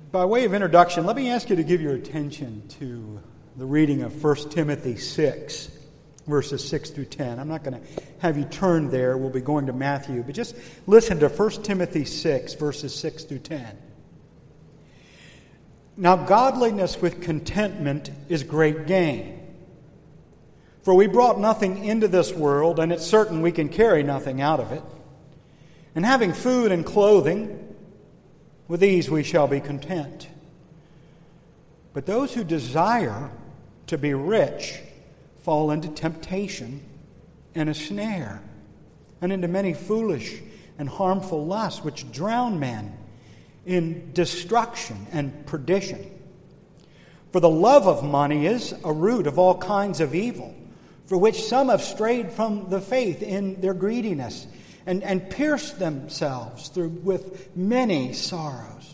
By way of introduction, let me ask you to give your attention to the reading of 1 Timothy 6, verses 6 through 10. I'm not going to have you turn there. We'll be going to Matthew. But just listen to 1 Timothy 6, verses 6 through 10. Now, godliness with contentment is great gain. For we brought nothing into this world, and it's certain we can carry nothing out of it. And having food and clothing, with these we shall be content. But those who desire to be rich fall into temptation and a snare, and into many foolish and harmful lusts, which drown men in destruction and perdition. For the love of money is a root of all kinds of evil, for which some have strayed from the faith in their greediness, and pierced themselves through with many sorrows.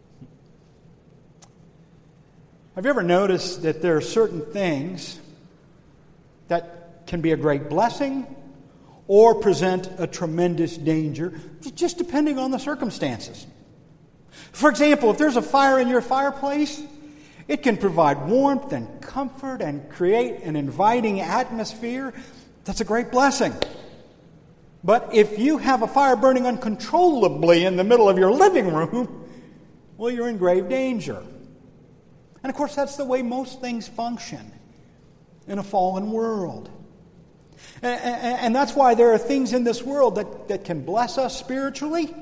Have you ever noticed that there are certain things that can be a great blessing or present a tremendous danger, just depending on the circumstances? For example, if there's a fire in your fireplace, it can provide warmth and comfort and create an inviting atmosphere. That's a great blessing. But if you have a fire burning uncontrollably in the middle of your living room, well, you're in grave danger. And of course, that's the way most things function in a fallen world. And that's why there are things in this world that can bless us spiritually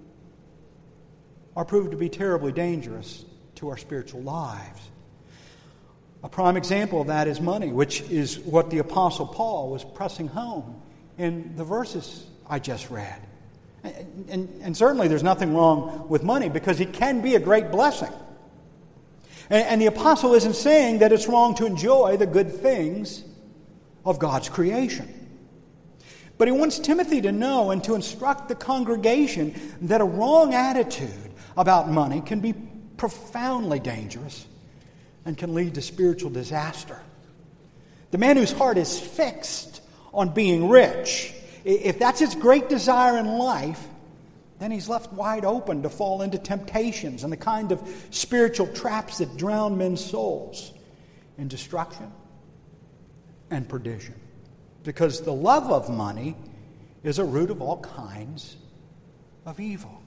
or prove to be terribly dangerous to our spiritual lives. A prime example of that is money, which is what the Apostle Paul was pressing home in the verses I just read. And certainly there's nothing wrong with money because it can be a great blessing. And the apostle isn't saying that it's wrong to enjoy the good things of God's creation. But he wants Timothy to know and to instruct the congregation that a wrong attitude about money can be profoundly dangerous and can lead to spiritual disaster. The man whose heart is fixed on being rich, if that's his great desire in life, then he's left wide open to fall into temptations and the kind of spiritual traps that drown men's souls in destruction and perdition. Because the love of money is a root of all kinds of evil.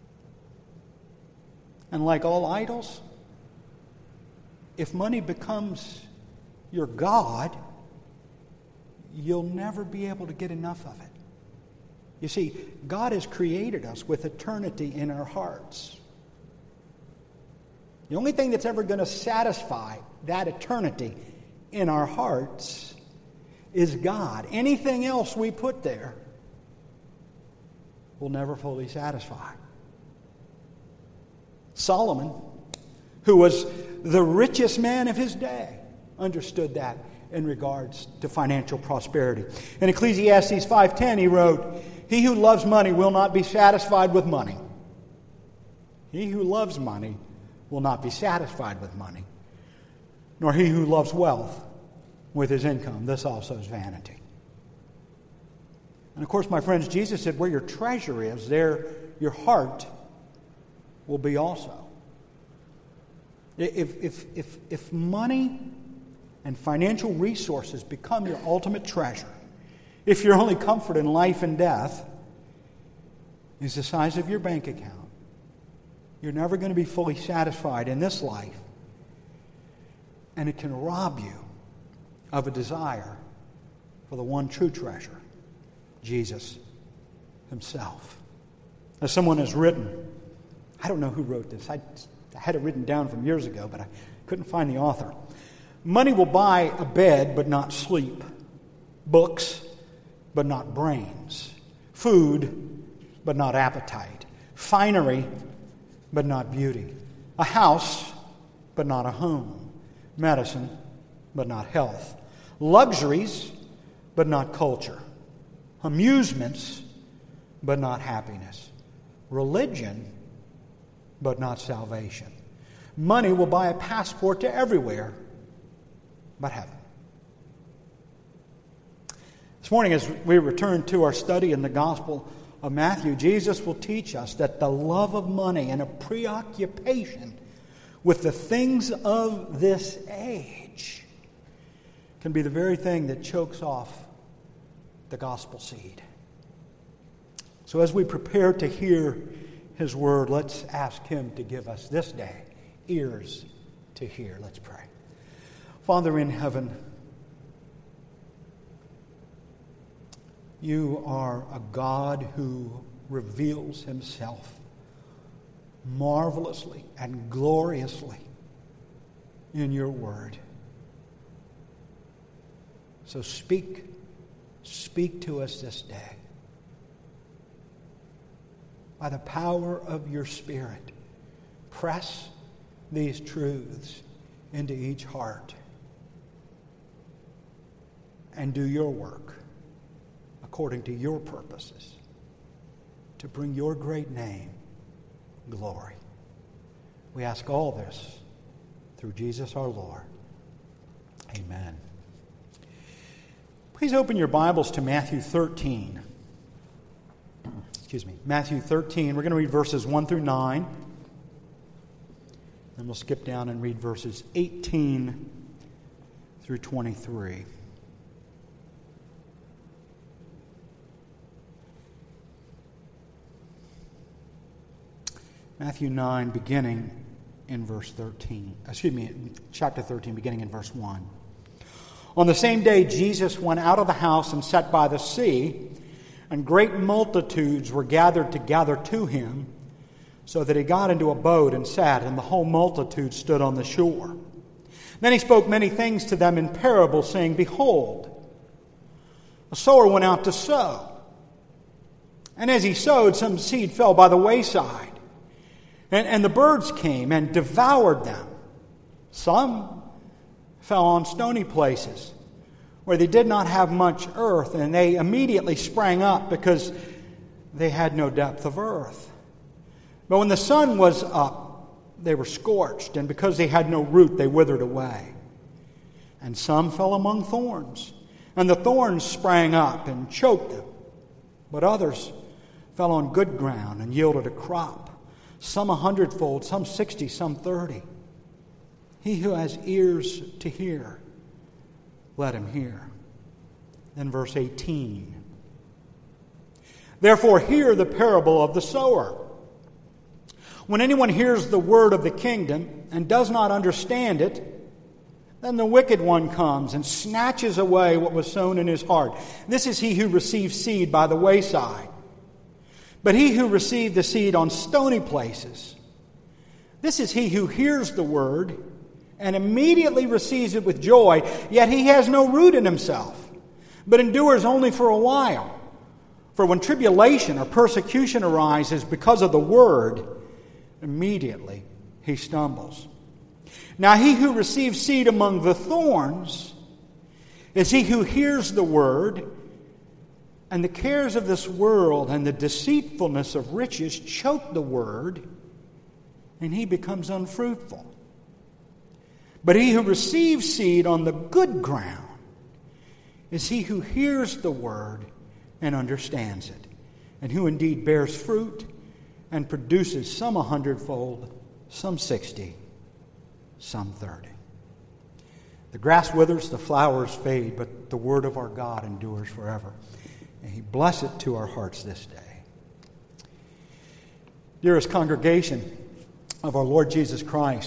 And like all idols, if money becomes your God, you'll never be able to get enough of it. You see, God has created us with eternity in our hearts. The only thing that's ever going to satisfy that eternity in our hearts is God. Anything else we put there will never fully satisfy. Solomon, who was the richest man of his day, understood that in regards to financial prosperity. In Ecclesiastes 5:10, he wrote, "He who loves money will not be satisfied with money. He who loves money will not be satisfied with money, nor he who loves wealth with his income. This also is vanity." And of course, my friends, Jesus said, where your treasure is, there your heart will be also. If money and financial resources become your ultimate treasure, if your only comfort in life and death is the size of your bank account, you're never going to be fully satisfied in this life. And it can rob you of a desire for the one true treasure, Jesus himself. As someone has written, I don't know who wrote this. I had it written down from years ago, but I couldn't find the author. Money will buy a bed, but not sleep. Books, but not brains. Food, but not appetite. Finery, but not beauty. A house, but not a home. Medicine, but not health. Luxuries, but not culture. Amusements, but not happiness. Religion, but not salvation. Money will buy a passport to everywhere but heaven. This morning, as we return to our study in the Gospel of Matthew, Jesus will teach us that the love of money and a preoccupation with the things of this age can be the very thing that chokes off the gospel seed. So as we prepare to hear His word, let's ask Him to give us this day ears to hear. Let's pray. Father in heaven, You are a God who reveals Himself marvelously and gloriously in Your word. So speak to us this day. By the power of Your Spirit, press these truths into each heart and do Your work according to Your purposes to bring Your great name glory. We ask all this through Jesus our Lord. Amen. Please open your Bibles to Matthew 13. Matthew 13. We're going to read verses 1 through 9. Then we'll skip down and read verses 18 through 23. Matthew 9, beginning in verse 13. Chapter 13, beginning in verse 1. On the same day, Jesus went out of the house and sat by the sea, and great multitudes were gathered together to Him, so that He got into a boat and sat, and the whole multitude stood on the shore. Then He spoke many things to them in parables, saying, Behold, a sower went out to sow. And as he sowed, some seed fell by the wayside. And the birds came and devoured them. Some fell on stony places where they did not have much earth, and they immediately sprang up because they had no depth of earth. But when the sun was up, they were scorched, and because they had no root, they withered away. And some fell among thorns, and the thorns sprang up and choked them. But others fell on good ground and yielded a crop, some 100-fold, some 60, some 30. He who has ears to hear, let him hear. Then verse 18. Therefore hear the parable of the sower. When anyone hears the word of the kingdom and does not understand it, then the wicked one comes and snatches away what was sown in his heart. This is he who receives seed by the wayside. But he who received the seed on stony places, this is he who hears the word and immediately receives it with joy, yet he has no root in himself, but endures only for a while. For when tribulation or persecution arises because of the word, immediately he stumbles. Now he who receives seed among the thorns is he who hears the word, and the cares of this world and the deceitfulness of riches choke the word, and he becomes unfruitful. But he who receives seed on the good ground is he who hears the word and understands it, and who indeed bears fruit and produces some 100-fold, some 60, some 30. The grass withers, the flowers fade, but the word of our God endures forever. May He bless it to our hearts this day. Dearest congregation of our Lord Jesus Christ,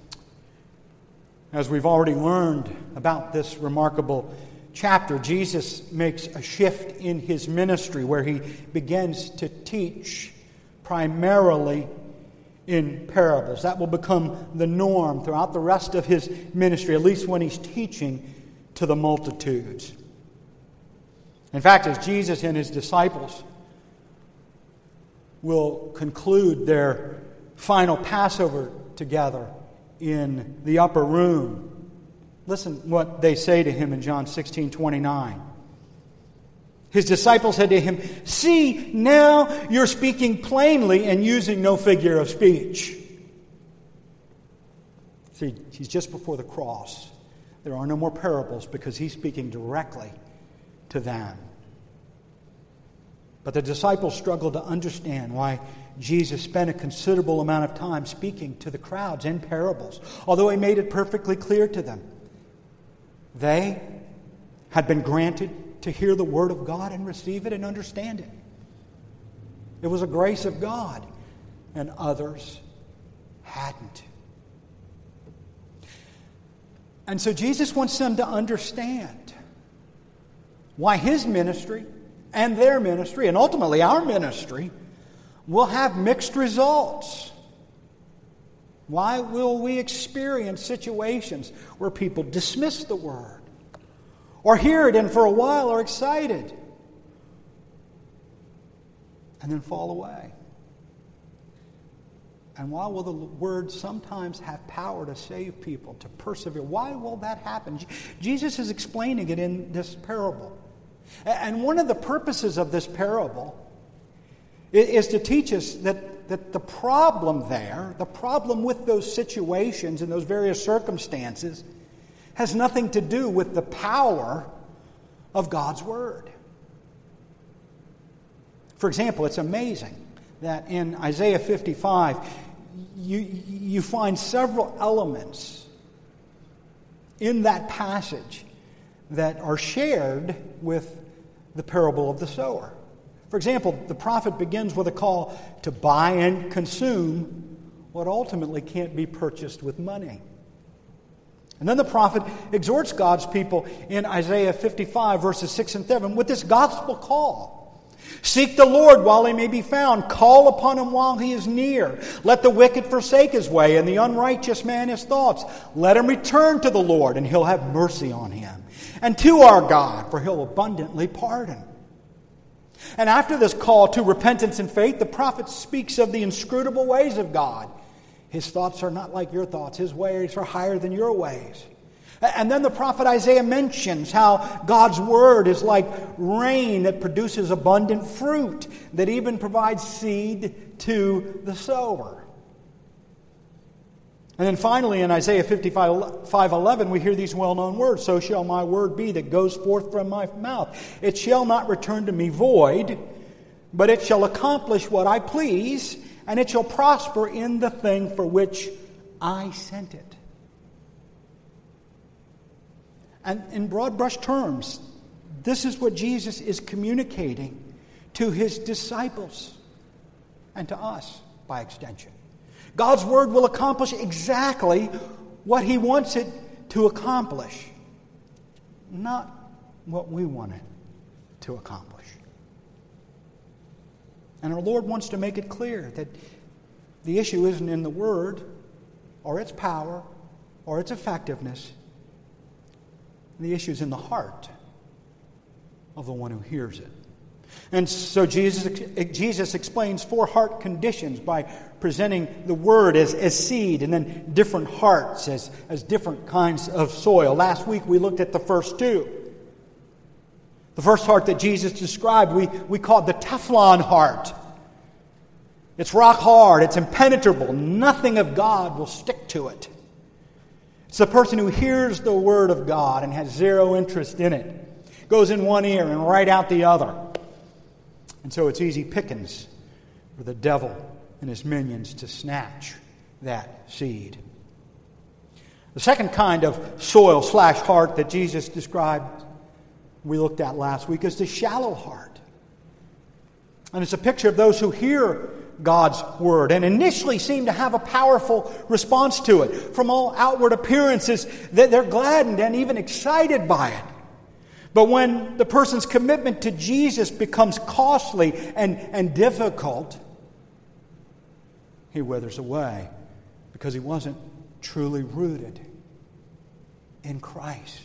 as we've already learned about this remarkable chapter, Jesus makes a shift in His ministry where He begins to teach primarily in parables. That will become the norm throughout the rest of His ministry, at least when He's teaching to the multitudes. In fact, as Jesus and His disciples will conclude their final Passover together in the upper room, listen what they say to Him in John 16:29. His disciples said to Him, "See, now you're speaking plainly and using no figure of speech." See, He's just before the cross. There are no more parables because He's speaking directly to them. But the disciples struggled to understand why Jesus spent a considerable amount of time speaking to the crowds in parables, although he made it perfectly clear to them. They had been granted to hear the Word of God and receive it and understand it. It was a grace of God, and others hadn't. And so Jesus wants them to understand why his ministry and their ministry, and ultimately our ministry, will have mixed results. Why will we experience situations where people dismiss the Word, or hear it and for a while are excited, and then fall away? And why will the Word sometimes have power to save people, to persevere? Why will that happen? Jesus is explaining it in this parable. And one of the purposes of this parable is to teach us that the problem there, the problem with those situations and those various circumstances, has nothing to do with the power of God's Word. For example, it's amazing that in Isaiah 55, you find several elements in that passage that are shared with the parable of the sower. For example, the prophet begins with a call to buy and consume what ultimately can't be purchased with money. And then the prophet exhorts God's people in Isaiah 55, verses 6 and 7, with this gospel call. Seek the Lord while he may be found. Call upon him while he is near. Let the wicked forsake his way, and the unrighteous man his thoughts. Let him return to the Lord, and he'll have mercy on him. And to our God, for he'll abundantly pardon. And after this call to repentance and faith, the prophet speaks of the inscrutable ways of God. His thoughts are not like your thoughts. His ways are higher than your ways. And then the prophet Isaiah mentions how God's Word is like rain that produces abundant fruit, that even provides seed to the sower. And then finally in Isaiah 55:11, we hear these well-known words, "So shall my word be that goes forth from my mouth. It shall not return to me void, but it shall accomplish what I please, and it shall prosper in the thing for which I sent it." And in broad brush terms, this is what Jesus is communicating to his disciples and to us by extension. God's Word will accomplish exactly what he wants it to accomplish, not what we want it to accomplish. And our Lord wants to make it clear that the issue isn't in the Word or its power or its effectiveness. The issue is in the heart of the one who hears it. And so Jesus explains 4 heart conditions by presenting the Word as seed, and then different hearts as different kinds of soil. Last week we looked at the first 2. The first heart that Jesus described we called the Teflon heart. It's rock hard, it's impenetrable, nothing of God will stick to it. It's the person who hears the Word of God and has zero interest in it. Goes in one ear and right out the other. And so it's easy pickings for the devil and his minions to snatch that seed. The second kind of soil/heart that Jesus described, we looked at last week, is the shallow heart. And it's a picture of those who hear God's Word and initially seem to have a powerful response to it. From all outward appearances, they're gladdened and even excited by it. But when the person's commitment to Jesus becomes costly and difficult, he withers away because he wasn't truly rooted in Christ.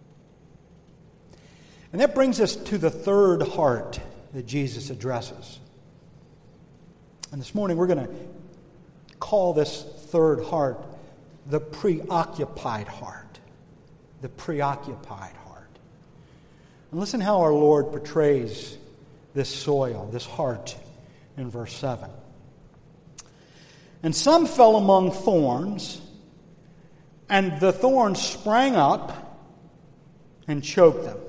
And that brings us to the third heart that Jesus addresses. And this morning we're going to call this third heart the preoccupied heart. The preoccupied heart. And listen how our Lord portrays this soil, this heart, in verse 7. And some fell among thorns, and the thorns sprang up and choked them.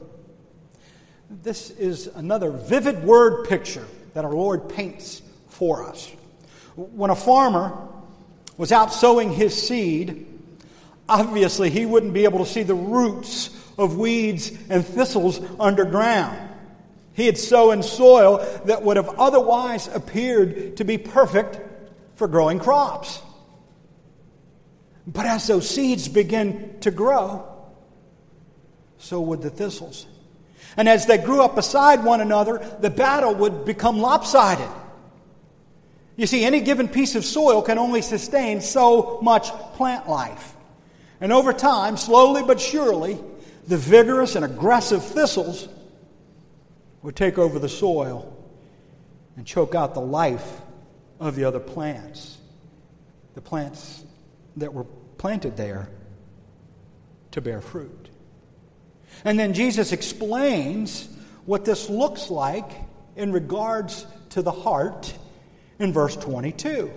This is another vivid word picture that our Lord paints for us. When a farmer was out sowing his seed, obviously he wouldn't be able to see the roots of weeds and thistles underground. He'd sow in soil that would have otherwise appeared to be perfect for growing crops. But as those seeds begin to grow, so would the thistles. And as they grew up beside one another, the battle would become lopsided. You see, any given piece of soil can only sustain so much plant life. And over time, slowly but surely, the vigorous and aggressive thistles would take over the soil and choke out the life of the other plants. The plants that were planted there to bear fruit. And then Jesus explains what this looks like in regards to the heart in verse 22.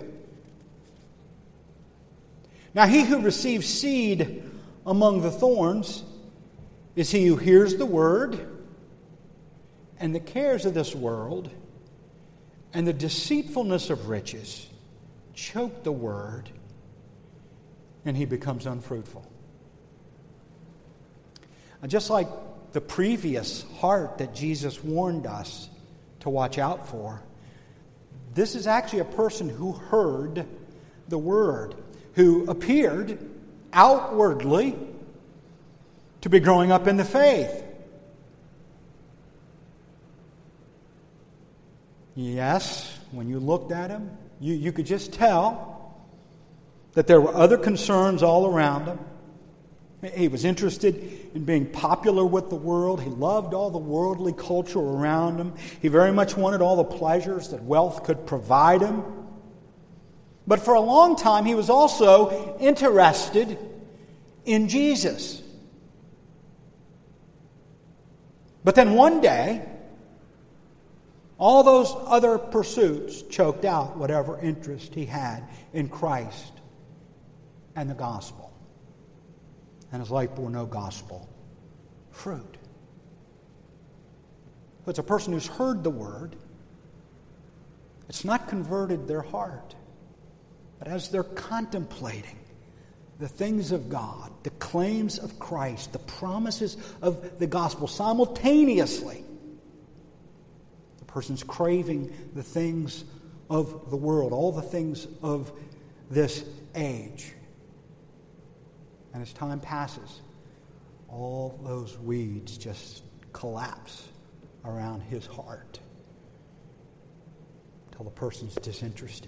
Now he who receives seed among the thorns is he who hears the word, and the cares of this world and the deceitfulness of riches choke the word, and he becomes unfruitful. And just like the previous heart that Jesus warned us to watch out for, this is actually a person who heard the word, who appeared outwardly to be growing up in the faith. Yes, when you looked at him, you could just tell that there were other concerns all around him. He was interested in being popular with the world. He loved all the worldly culture around him. He very much wanted all the pleasures that wealth could provide him. But for a long time, he was also interested in Jesus. But then one day, all those other pursuits choked out whatever interest he had in Christ and the gospel. And his life bore no gospel fruit. It's a person who's heard the word. It's not converted their heart. But as they're contemplating the things of God, the claims of Christ, the promises of the gospel simultaneously, the person's craving the things of the world, all the things of this age. And as time passes, all those weeds just collapse around his heart until the person's disinterested.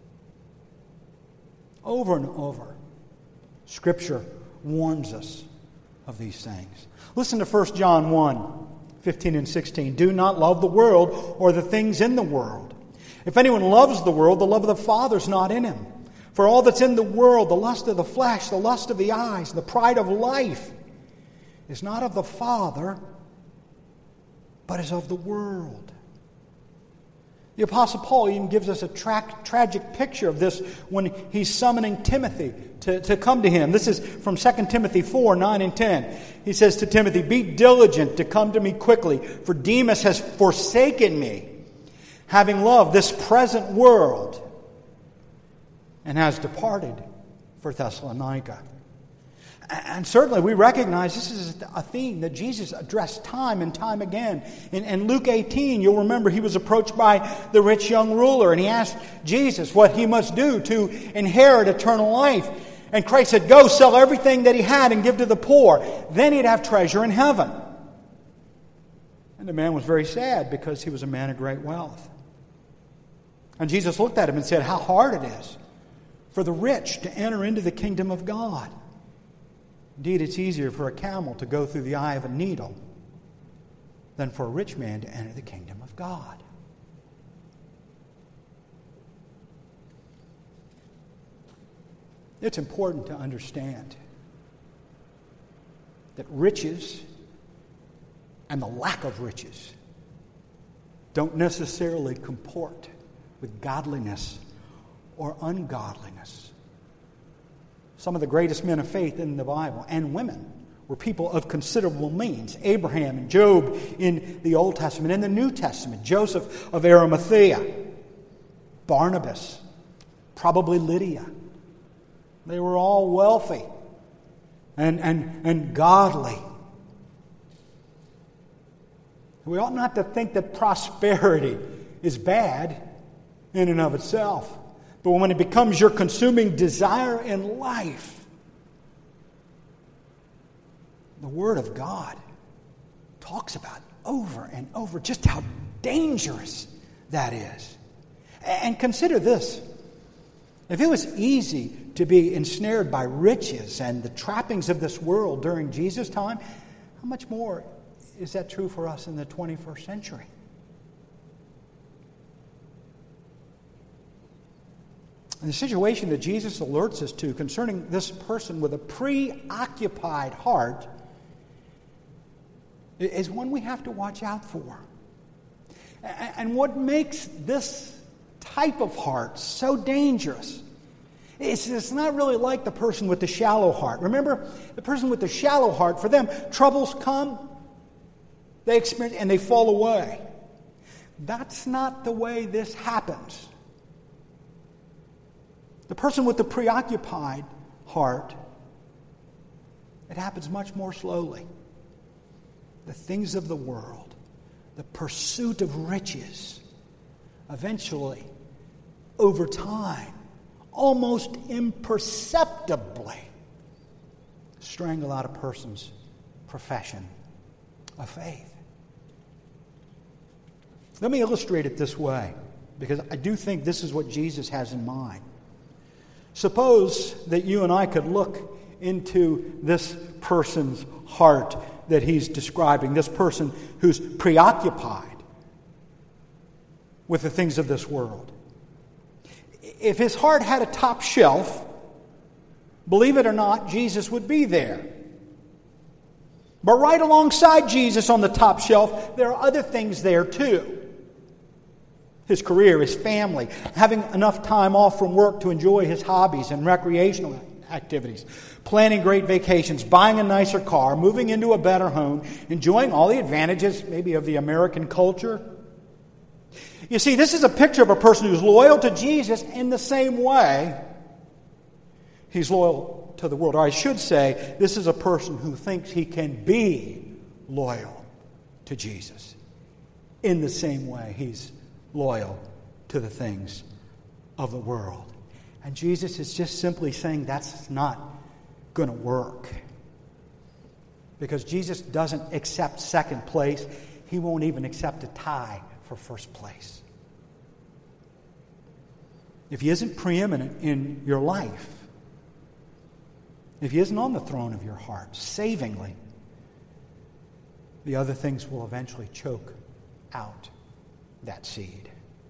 Over and over, Scripture warns us of these things. Listen to 1 John 1, 15 and 16. Do not love the world or the things in the world. If anyone loves the world, the love of the Father is not in him. For all that's in the world, the lust of the flesh, the lust of the eyes, the pride of life, is not of the Father, but is of the world. The Apostle Paul even gives us a tragic picture of this when he's summoning Timothy to come to him. This is from 2 Timothy 4, 9 and 10. He says to Timothy, be diligent to come to me quickly, for Demas has forsaken me, having loved this present world, and has departed for Thessalonica. And certainly we recognize this is a theme that Jesus addressed time and time again. In Luke 18, you'll remember he was approached by the rich young ruler, and he asked Jesus what he must do to inherit eternal life. And Christ said, go sell everything that he had and give to the poor. Then he'd have treasure in heaven. And the man was very sad because he was a man of great wealth. And Jesus looked at him and said, how hard it is for the rich to enter into the kingdom of God. Indeed, it's easier for a camel to go through the eye of a needle than for a rich man to enter the kingdom of God. It's important to understand that riches and the lack of riches don't necessarily comport with godliness or ungodliness. Some of the greatest men of faith in the Bible, and women, were people of considerable means. Abraham and Job in the Old Testament. In the New Testament, Joseph of Arimathea, Barnabas, probably Lydia. They were all wealthy and godly. We ought not to think that prosperity is bad in and of itself. But when it becomes your consuming desire in life, the Word of God talks about over and over just how dangerous that is. And consider this. If it was easy to be ensnared by riches and the trappings of this world during Jesus' time, how much more is that true for us in the 21st century? And the situation that Jesus alerts us to concerning this person with a preoccupied heart is one we have to watch out for. And what makes this type of heart so dangerous is it's not really like the person with the shallow heart. Remember, the person with the shallow heart, for them, troubles come, they experience, and they fall away. That's not the way this happens. The person with the preoccupied heart, it happens much more slowly. The things of the world, the pursuit of riches, eventually, over time, almost imperceptibly, strangle out a person's profession of faith. Let me illustrate it this way, because I do think this is what Jesus has in mind. Suppose that you and I could look into this person's heart that he's describing, this person who's preoccupied with the things of this world. If his heart had a top shelf, believe it or not, Jesus would be there. But right alongside Jesus on the top shelf, there are other things there too. His career, his family, having enough time off from work to enjoy his hobbies and recreational activities, planning great vacations, buying a nicer car, moving into a better home, enjoying all the advantages maybe of the American culture. You see, this is a picture of a person who's loyal to Jesus in the same way he's loyal to the world. Or I should say, this is a person who thinks he can be loyal to Jesus in the same way he's loyal to the things of the world. And Jesus is just simply saying that's not going to work. Because Jesus doesn't accept second place. He won't even accept a tie for first place. If he isn't preeminent in your life, if he isn't on the throne of your heart, savingly, the other things will eventually choke out that seed.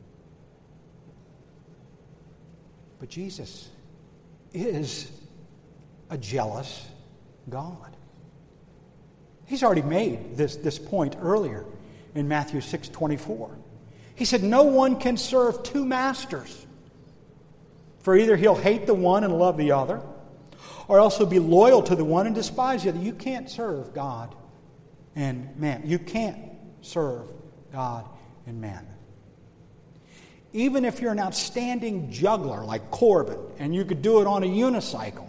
But Jesus is a jealous God. He's already made this point earlier in Matthew 6:24. He said, no one can serve two masters. For either he'll hate the one and love the other, or else he'll be loyal to the one and despise the other. You can't serve God and man. You can't serve God and man. Even if you're an outstanding juggler like Corbin, and you could do it on a unicycle,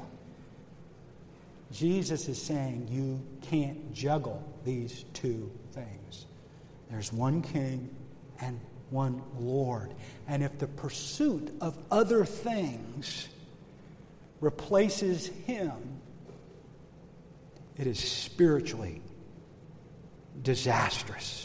Jesus is saying you can't juggle these two things. There's one king and one Lord. And if the pursuit of other things replaces him, it is spiritually disastrous.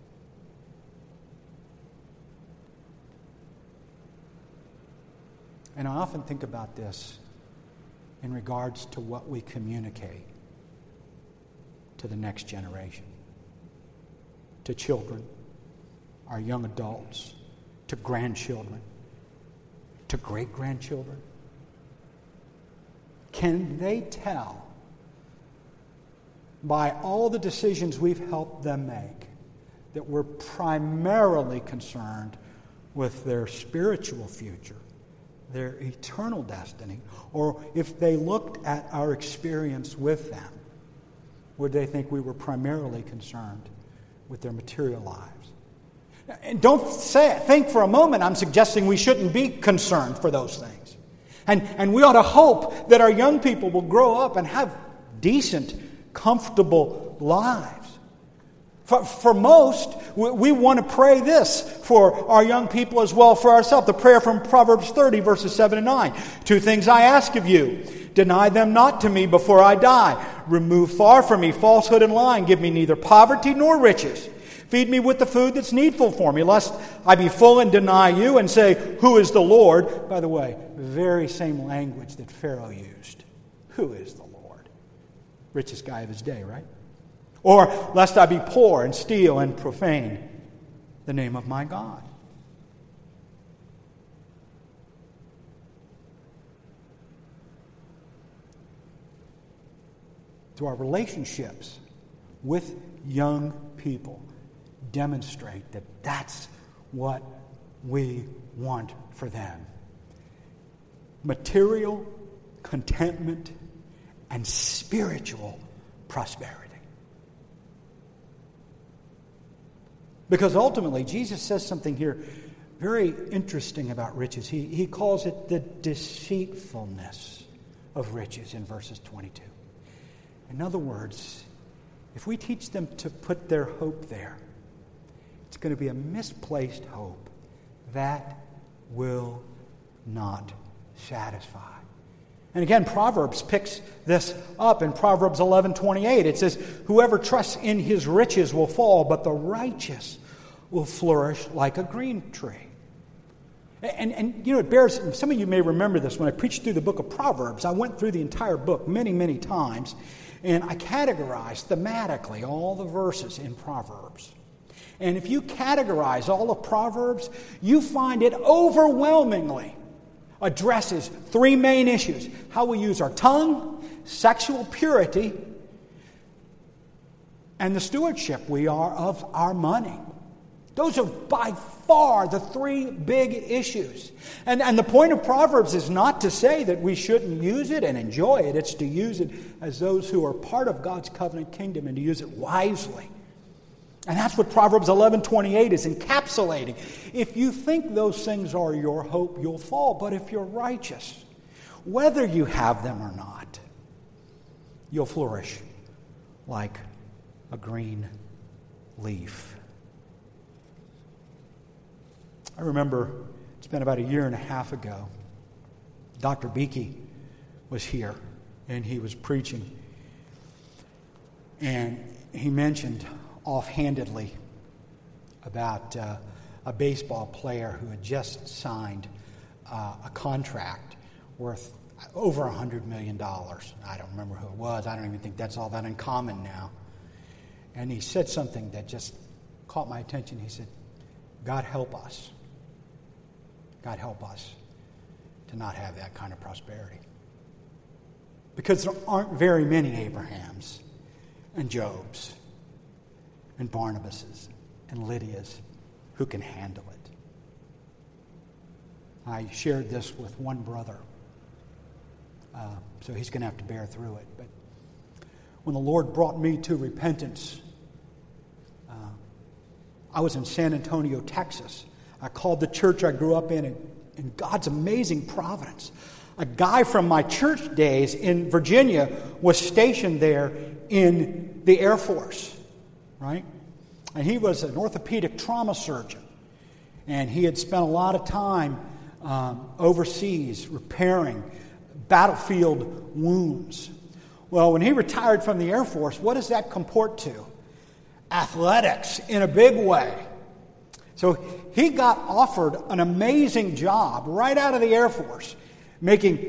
And I often think about this in regards to what we communicate to the next generation, to children, our young adults, to grandchildren, to great-grandchildren. Can they tell by all the decisions we've helped them make that we're primarily concerned with their spiritual future, their eternal destiny? Or if they looked at our experience with them, would they think we were primarily concerned with their material lives? And don't think for a moment I'm suggesting we shouldn't be concerned for those things. And we ought to hope that our young people will grow up and have decent, comfortable lives. For most, we want to pray this for our young people as well for ourselves. The prayer from Proverbs 30, verses 7 and 9. 2 things I ask of you. Deny them not to me before I die. Remove far from me falsehood and lying. Give me neither poverty nor riches. Feed me with the food that's needful for me, lest I be full and deny you and say, who is the Lord? By the way, very same language that Pharaoh used. Who is the Lord? Richest guy of his day, right? Or lest I be poor and steal and profane the name of my God. So our relationships with young people demonstrate that that's what we want for them. Material contentment and spiritual prosperity. Because ultimately, Jesus says something here very interesting about riches. He calls it the deceitfulness of riches in verses 22. In other words, if we teach them to put their hope there, it's going to be a misplaced hope that will not satisfy. And again, Proverbs picks this up in Proverbs 11:28. It says, whoever trusts in his riches will fall, but the righteous will flourish like a green tree. And you know, it bears, some of you may remember this, when I preached through the book of Proverbs, I went through the entire book many, many times, and I categorized thematically all the verses in Proverbs. And if you categorize all of Proverbs, you find it overwhelmingly addresses three main issues: how we use our tongue, sexual purity, and the stewardship we are of our money. Those are by far the three big issues. And the point of Proverbs is not to say that we shouldn't use it and enjoy it. It's to use it as those who are part of God's covenant kingdom and to use it wisely. And that's what Proverbs 11:28 is encapsulating. If you think those things are your hope, you'll fall. But if you're righteous, whether you have them or not, you'll flourish like a green leaf. I remember it's been about 1.5 years ago. Dr. Beakey was here, and he was preaching. And he mentioned offhandedly about a baseball player who had just signed a contract worth over $100 million. I don't remember who it was. I don't even think that's all that uncommon now. And he said something that just caught my attention. He said, God help us. God help us to not have that kind of prosperity. Because there aren't very many Abrahams and Jobs and Barnabases and Lydias who can handle it. I shared this with one brother, so he's going to have to bear through it. But when the Lord brought me to repentance, I was in San Antonio, Texas. I called the church I grew up in God's amazing providence. A guy from my church days in Virginia was stationed there in the Air Force, right? And he was an orthopedic trauma surgeon. And he had spent a lot of time overseas repairing battlefield wounds. Well, when he retired from the Air Force, what does that comport to? Athletics in a big way. So he got offered an amazing job right out of the Air Force, making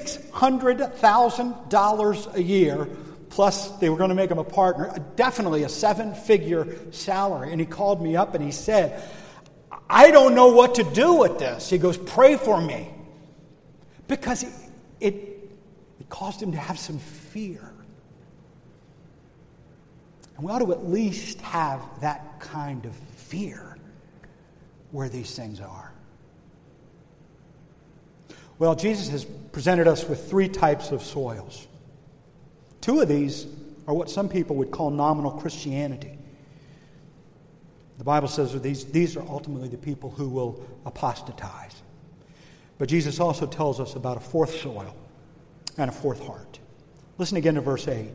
$600,000 a year, plus they were going to make him a partner, definitely a 7-figure salary. And he called me up and he said, I don't know what to do with this. He goes, pray for me. Because it caused him to have some fear. And we ought to at least have that kind of fear where these things are. Well, Jesus has presented us with 3 types of soils. 2 of these are what some people would call nominal Christianity. The Bible says that these are ultimately the people who will apostatize. But Jesus also tells us about a fourth soil and a fourth heart. Listen again to verse 8.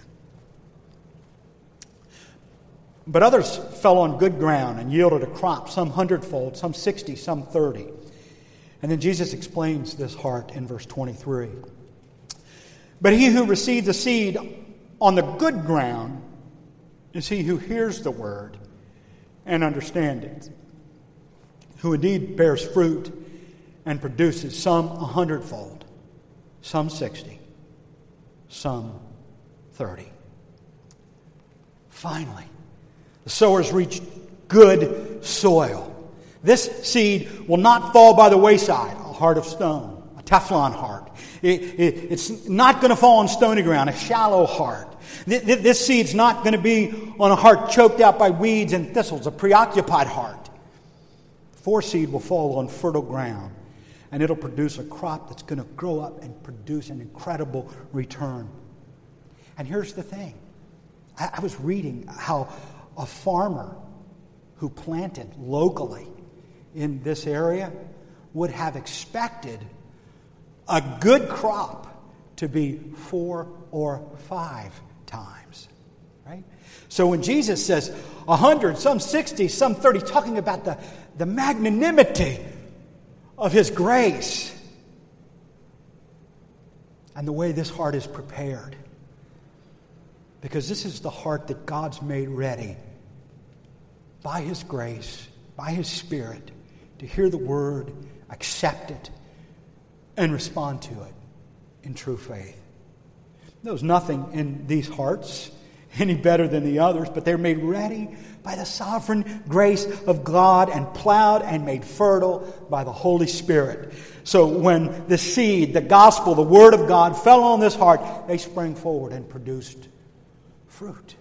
But others fell on good ground and yielded a crop, some 100-fold, some 60, some 30. And then Jesus explains this heart in verse 23. But he who received the seed on the good ground is he who hears the word and understands it, who indeed bears fruit and produces some 100-fold, some 60, some 30. Finally, the sowers reach good soil. This seed will not fall by the wayside, a heart of stone, a Teflon heart. It's not going to fall on stony ground, a shallow heart. This seed's not going to be on a heart choked out by weeds and thistles, a preoccupied heart. Foreseed will fall on fertile ground, and it'll produce a crop that's going to grow up and produce an incredible return. And here's the thing. I was reading how a farmer who planted locally in this area would have expected a good crop to be 4 or 5 times. Right? So when Jesus says 100, some 60, some 30, talking about the magnanimity of His grace and the way this heart is prepared. Because this is the heart that God's made ready by His grace, by His Spirit, to hear the Word, accept it, and respond to it in true faith. There's nothing in these hearts any better than the others, but they're made ready by the sovereign grace of God and plowed and made fertile by the Holy Spirit. So when the seed, the gospel, the Word of God fell on this heart, they sprang forward and produced fruit.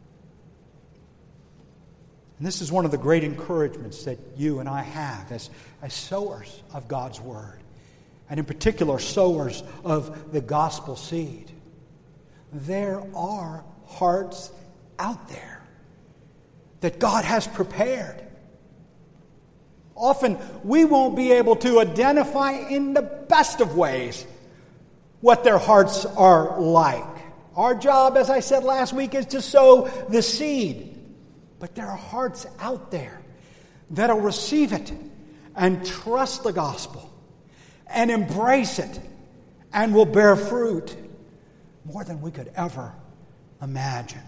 And this is one of the great encouragements that you and I have as sowers of God's Word, and in particular sowers of the gospel seed. There are hearts out there that God has prepared. Often we won't be able to identify in the best of ways what their hearts are like. Our job, as I said last week, is to sow the seed. But there are hearts out there that'll receive it and trust the gospel and embrace it and will bear fruit more than we could ever imagine.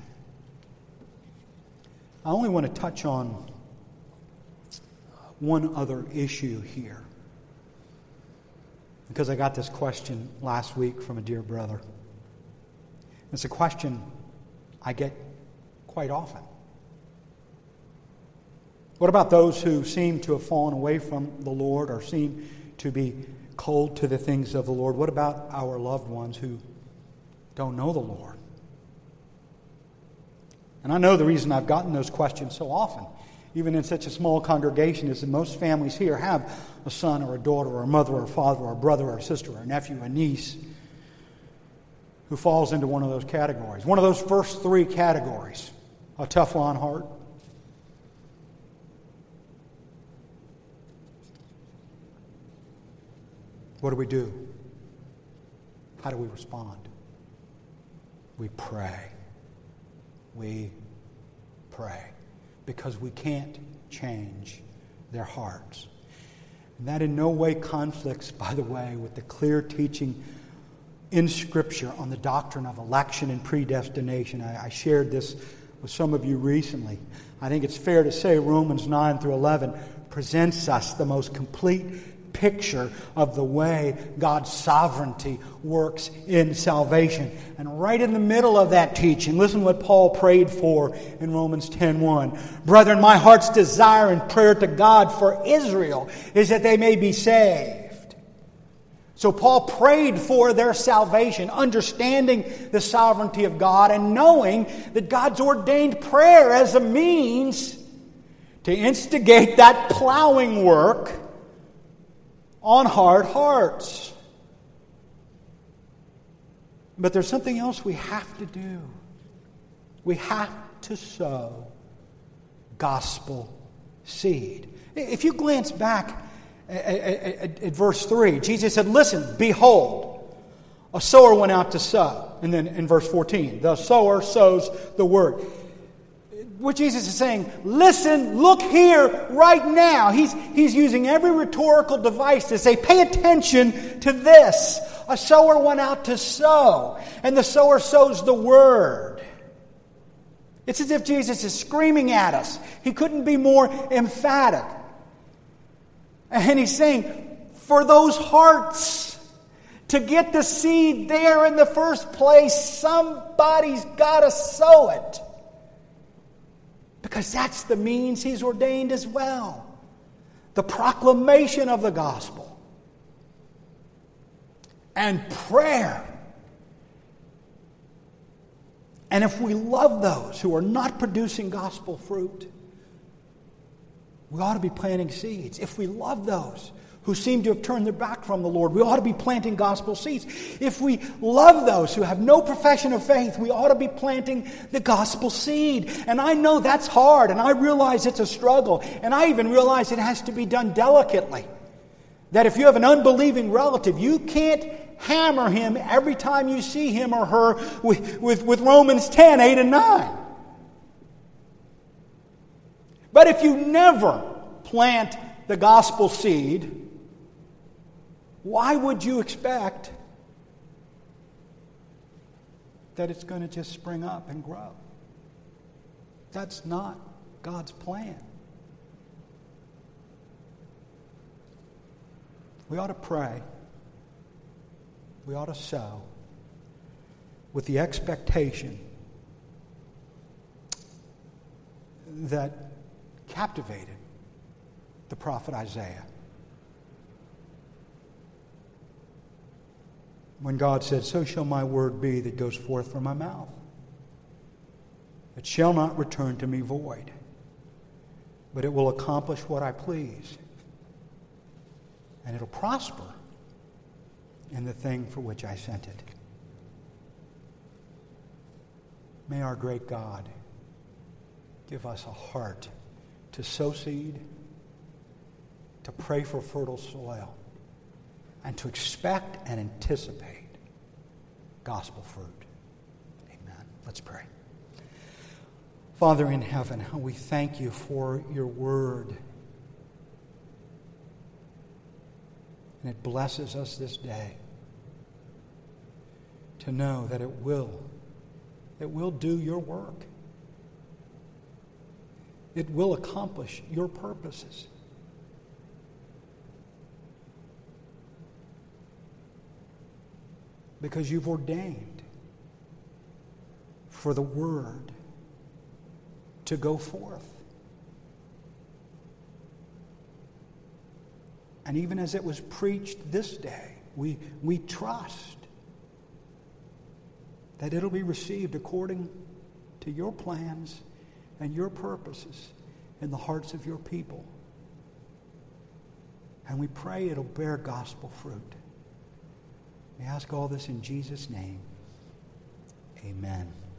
I only want to touch on one other issue here, because I got this question last week from a dear brother. It's a question I get quite often. What about those who seem to have fallen away from the Lord or seem to be cold to the things of the Lord? What about our loved ones who don't know the Lord? And I know the reason I've gotten those questions so often, even in such a small congregation, is that most families here have a son or a daughter or a mother or a father or a brother or a sister or a nephew or a niece who falls into one of those categories. One of those first 3 categories. A Teflon heart. What do? How do we respond? We pray. We pray. Because we can't change their hearts. And that in no way conflicts, by the way, with the clear teaching in Scripture on the doctrine of election and predestination. I shared this with some of you recently. I think it's fair to say Romans 9 through 11 presents us the most complete picture of the way God's sovereignty works in salvation. And right in the middle of that teaching, listen what Paul prayed for in Romans 10:1. Brethren, my heart's desire and prayer to God for Israel is that they may be saved. So Paul prayed for their salvation, understanding the sovereignty of God and knowing that God's ordained prayer as a means to instigate that plowing work on hard hearts. But there's something else we have to do. We have to sow gospel seed. If you glance back at verse 3. Jesus said, listen, behold, a sower went out to sow. And then in verse 14, the sower sows the word. What Jesus is saying, listen, look here, right now. He's using every rhetorical device to say, pay attention to this. A sower went out to sow, and the sower sows the word. It's as if Jesus is screaming at us. He couldn't be more emphatic. And he's saying, for those hearts to get the seed there in the first place, somebody's got to sow it. Because that's the means He's ordained as well. The proclamation of the gospel. And prayer. And if we love those who are not producing gospel fruit, we ought to be planting seeds. If we love those who seem to have turned their back from the Lord, we ought to be planting gospel seeds. If we love those who have no profession of faith, we ought to be planting the gospel seed. And I know that's hard, and I realize it's a struggle, and I even realize it has to be done delicately. That if you have an unbelieving relative, you can't hammer him every time you see him or her with Romans 10, 8, and 9. But if you never plant the gospel seed, why would you expect that it's going to just spring up and grow? That's not God's plan. We ought to pray. We ought to sow with the expectation that captivated the prophet Isaiah. When God said, so shall my word be that goes forth from my mouth. It shall not return to me void, but it will accomplish what I please. And it'll prosper in the thing for which I sent it. May our great God give us a heart to sow seed, to pray for fertile soil, and to expect and anticipate gospel fruit. Amen. Let's pray. Father in heaven, we thank you for your word. And it blesses us this day to know that it will do your work. It will accomplish your purposes. Because you've ordained for the word to go forth. And even as it was preached this day, we trust that it'll be received according to your plans and your purposes in the hearts of your people. And we pray it'll bear gospel fruit. We ask all this in Jesus' name. Amen.